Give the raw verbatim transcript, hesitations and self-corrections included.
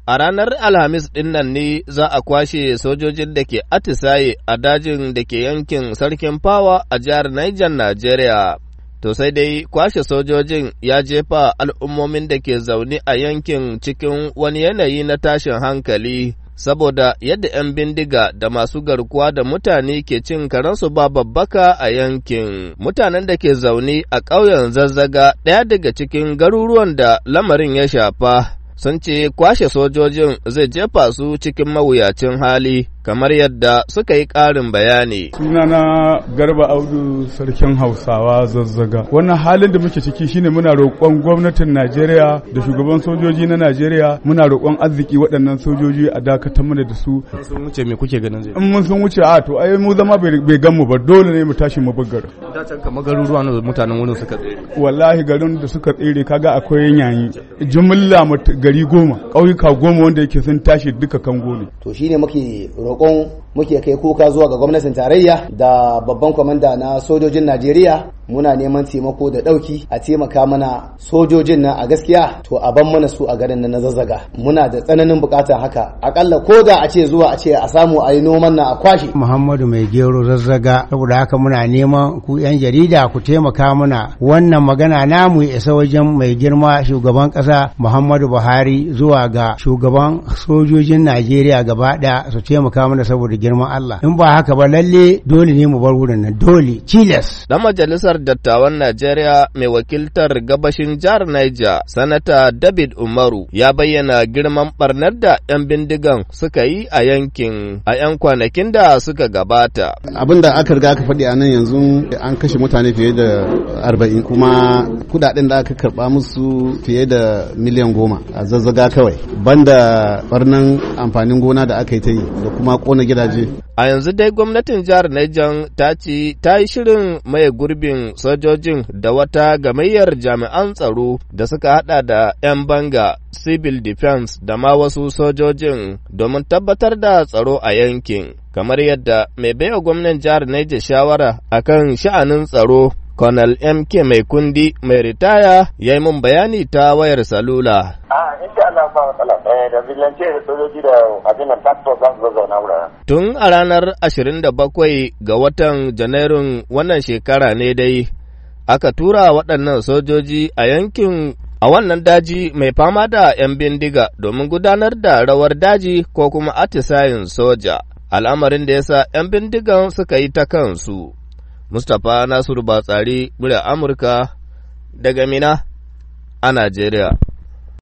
A ranar Alhamis ɗin nan ne za a kwashe sojojin da ke atisaye a dajin da ke yankin Sarkin Fawa a jihar Niger, Najeriya. To sai dai kwashe sojojin ya jefa al'ummomin da ke zaune a yankin cikin wani yanayi na tashin hankali, saboda yadda ‘yan bindiga da masu garkuwa da mutane ke cin karensu ba babbaka a yankin. Mutanen da ke zaune a ƙauyen Zazzaga, ɗaya daga cikin garuruwan da lamarin ya shafa, sun ce kwashe sojojin zai jefa su cikin mawuyacin hali, kamar yadda suka yi ƙarin bayani. Sunana Garba Audu, sarkin Hausawa Zazzaga. Wannan halin da muke ciki shine muna roƙon gwamnatin Najeriya da shugaban sojoji na Najeriya, muna roƙon arziki waɗannan sojoji a dakatar mana da su. Sun wuce me kuke ganin zai? In mun sun wuce a to ai mu zama bai gan mu ba, dole ne mu tashi mu bugar. Da can kamar garuruwa na mutanen wurin suka tsere. Wallahi garin da suka tsere kaga akwai yanyayi. Jumla gari goma, ƙauyuka goma wanda yake sun tashi duka kango ne. To shine muke roƙon muke kai kuka zuwa ga gwamnatin tarayya da babban kwamanda na sojojin Najeriya, muna neman taimako da ɗauki a taimaka mana sojojin nan a gaskiya to a ban mana su a garin nan na Zazzaga. Muna da tsananin bukata haka, akalla ko da a ce zuwa a ce a samu a yi noman nan a kwashe. Muhammadu Mai Gero Zazzaga, saboda haka muna neman ku yan jarida ku taimaka mana wannan magana namu ya isa wajen mai girma shugaban ƙasa Muhammadu Buhari zuwa ga shugaban sojojin Najeriya gaba ɗaya su taimaka mana saboda girman Allah. In ba haka ba lalle dole ne mu bar wurin nan, dole tilas. Dan majalisar dattawan Najeriya mai wakiltar gabashin jihar Niger, Sanata David Umaru, ya bayyana girman barnar da 'yan bindigan suka yi a yankin a 'yan kwanakin da suka gabata. Abin da aka riga aka faɗi a nan yanzu an kashe mutane fiye da arba'in, kuma kudaden da aka karɓa musu fiye da miliyan goma a Zazzaga kawai, banda barnan amfanin gona da aka yi ta yi da kuma ƙona gidaje. A yanzu dai gwamnatin jihar Niger ta ce ta yi shirin maye gurbin sojojin da wata gamayyar jami'an tsaro da suka hada da 'yan banga, civil defense da ma wasu sojojin domin tabbatar da tsaro a yankin, kamar yadda mai baiwa gwamnan jihar Niger shawara akan sha'anin tsaro Colonel M K Mai Kundi mai ritaya ya yi mun bayani ta wayar salula. A insha Allah ba matsala da vigilante da sojoji da abin nan task za su zauna wuraren. Tun a ranar ashirin da bakwai ga watan Janairun wannan shekara ne dai aka tura waɗannan sojoji a yankin a wannan daji mai fama da 'yan bindiga domin gudanar da rawar daji ko kuma atisayin soja, al'amarin da ya sa 'yan bindigan suka yi ta kansu. Mustapha Nasiru Batsari, murya Amurka daga Mina a Najeriya.